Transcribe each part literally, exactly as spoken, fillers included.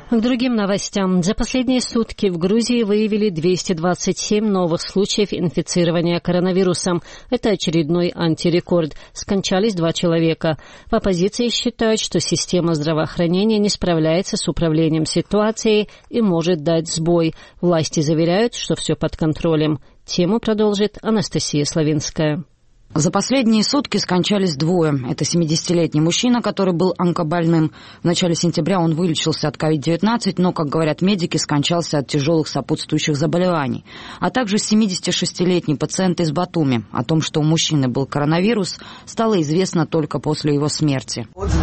К другим новостям. За последние сутки в Грузии выявили двести двадцать семь новых случаев инфицирования коронавирусом. Это очередной антирекорд. Скончались два человека. В оппозиции считают, что система здравоохранения не справляется с управлением ситуацией и может дать сбой. Власти заверяют, что все под контролем. Тему продолжит Анастасия Славинская. За последние сутки скончались двое. Это семидесятилетний мужчина, который был онкобольным. В начале сентября он вылечился от ковид девятнадцать, но, как говорят медики, скончался от тяжелых сопутствующих заболеваний. А также семидесятишестилетний пациент из Батуми. О том, что у мужчины был коронавирус, стало известно только после его смерти.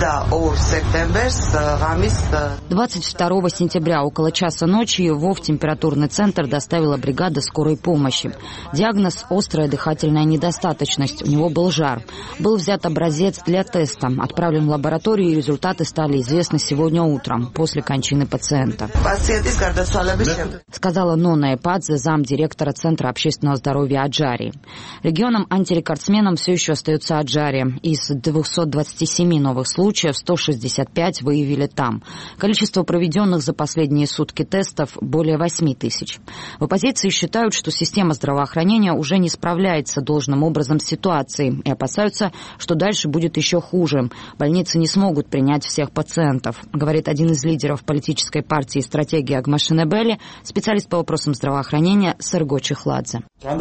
двадцать второго сентября около часа ночи его в температурный центр доставила бригада скорой помощи. Диагноз – острая дыхательная недостаточность. У него был жар. Был взят образец для теста, отправлен в лабораторию, и результаты стали известны сегодня утром, после кончины пациента. Сказала Нона Эпадзе, замдиректора Центра общественного здоровья Аджарии. Регионом-антирекордсменом все еще остается Аджария. Из двухсот двадцати семи новых случаев сто шестьдесят пять выявили там. Количество проведенных за последние сутки тестов более восьми тысяч. В оппозиции считают, что система здравоохранения уже не справляется должным образом с ситуацией и опасаются, что дальше будет еще хуже. Больницы не смогут принять всех пациентов, говорит один из лидеров политической партии «Стратегия Агмашинебели», специалист по вопросам здравоохранения Сырго Чехладзе.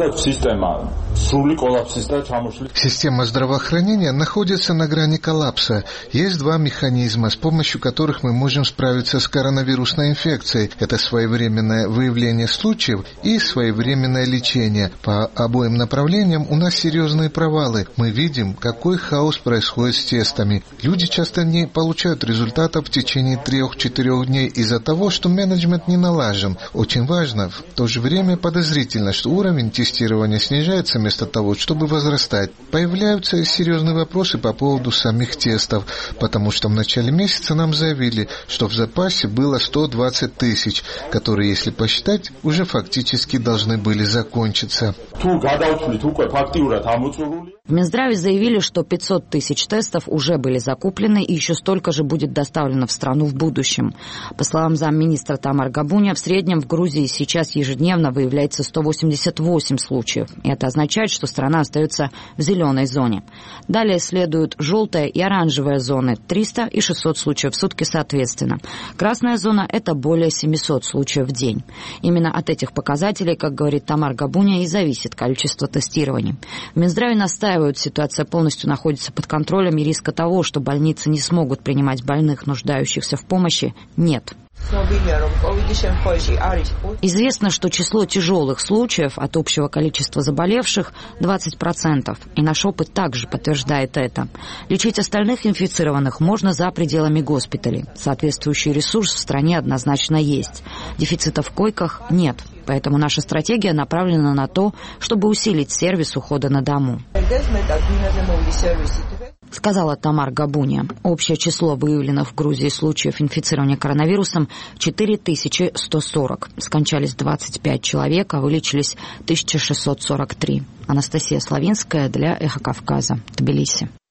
Система здравоохранения находится на грани коллапса. Есть два механизма, с помощью которых мы можем справиться с коронавирусной инфекцией. Это своевременное выявление случаев и своевременное лечение. По обоим направлениям у нас серьезные провалы. Мы видим, какой хаос происходит с тестами. Люди часто не получают результатов в течение трех-четырех дней из-за того, что менеджмент не налажен. Очень важно, в то же время подозрительно, что уровень тестирования снижается вместо того, чтобы возрастать. Появляются серьезные вопросы по поводу самих тестов, потому что в начале месяца нам заявили, что в запасе было сто двадцать тысяч, которые, если посчитать, уже фактически должны были закончиться. В Минздраве заявили, что пятьсот тысяч тестов уже были закуплены и еще столько же будет доставлено в страну в будущем. По словам замминистра Тамар Габуня, в среднем в Грузии сейчас ежедневно выявляется сто восемьдесят восемь случаев. И это означает, что страна остается в зеленой зоне. Далее следуют желтая и оранжевая зоны – триста и шестьсот случаев в сутки соответственно. Красная зона – это более семисот случаев в день. Именно от этих показателей, как говорит Тамар Габуня, и зависит количество тестирований. В Минздраве настаивают, ситуация полностью находится под контролем, и риска того, что больницы не смогут принимать больных, нуждающихся в помощи, нет. Известно, что число тяжелых случаев от общего количества заболевших двадцать процентов, и наш опыт также подтверждает это. Лечить остальных инфицированных можно за пределами госпиталей. Соответствующий ресурс в стране однозначно есть. Дефицита в койках нет. Поэтому наша стратегия направлена на то, чтобы усилить сервис ухода на дому. Сказала Тамар Габуня. Общее число выявленных в Грузии случаев инфицирования коронавирусом – четыре тысячи сто сорок. Скончались двадцать пять человек, а вылечились тысяча шестьсот сорок три. Анастасия Славинская для Эхо Кавказа, Тбилиси.